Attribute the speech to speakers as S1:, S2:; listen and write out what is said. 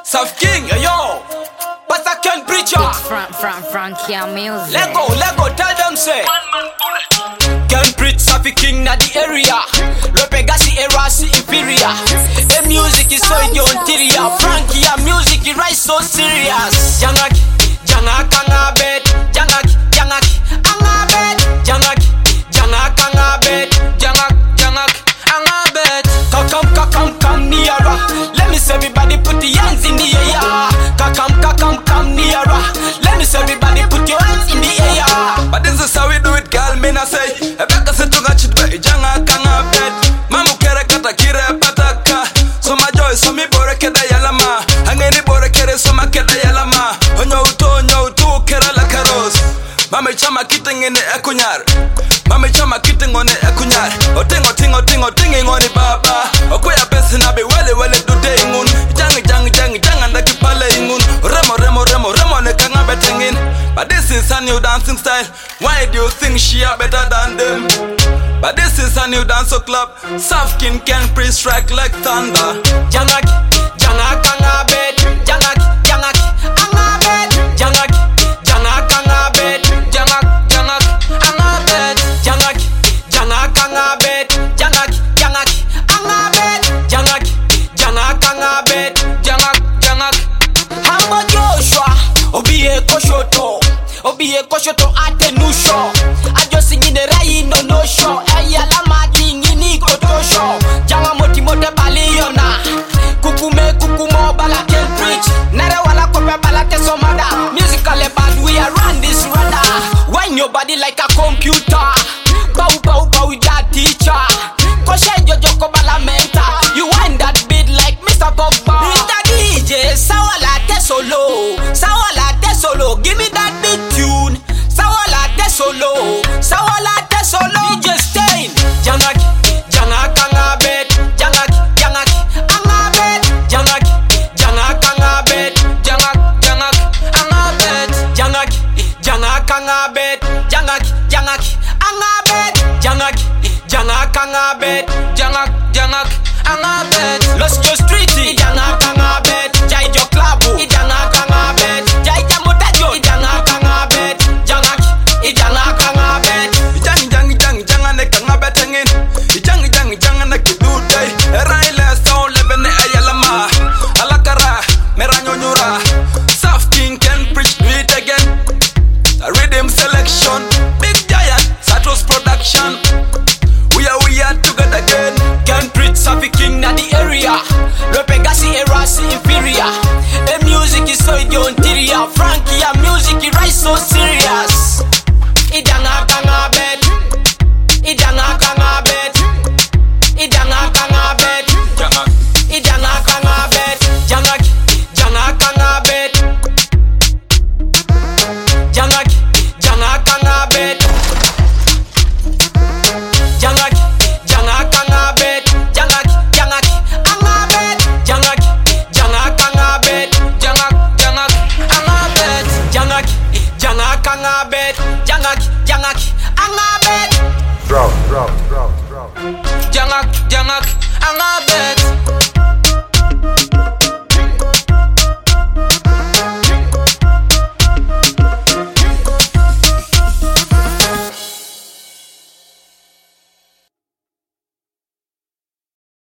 S1: South King, yo, Pastor Ken Preacher.
S2: Frankie music.
S1: Lego, tell them say. Ken Preach, South King na the area. Repegasi era si inferior. The music is so interior. Frankie music is right so serious. Jangaki, angabet. Jangaki, angabet. Jangaki, angabet. Jangaki, angabet. Come nearer. Let me see everybody put the hands in the air. Come nearer. Let me see everybody put your hands in the air.
S3: But this is how we do it, girl. Me na say, Ebeka se tunga chitwe, janga kanga bed. Mamu kere kata kire pataka. So my joy, so mi bore keda yalama. Hangeni bore kere so ma keda yalama. Onyo utu kera la karos. Mame chama kiting ine ekunyar. Mame chama kiting one ekunyar. Otingo tingi ngoni baba. Okuya pesi na be wele do de ingun. Jang anda kipale ingun. Remo ne kanga betengin. But this is a new dancing style. Why do you think she are better than them? But this is a new dance club. South King can pre-strike like thunder.
S1: Jangaki, angabet. Jangaki, angabet. Jangaki, angabet. Jangaki, angabet. Jangaki, angabet. Jangaki, angabet. Jangaki, angabet. Jangaki. Hamba Joshua, obiye koshoto ate nusho.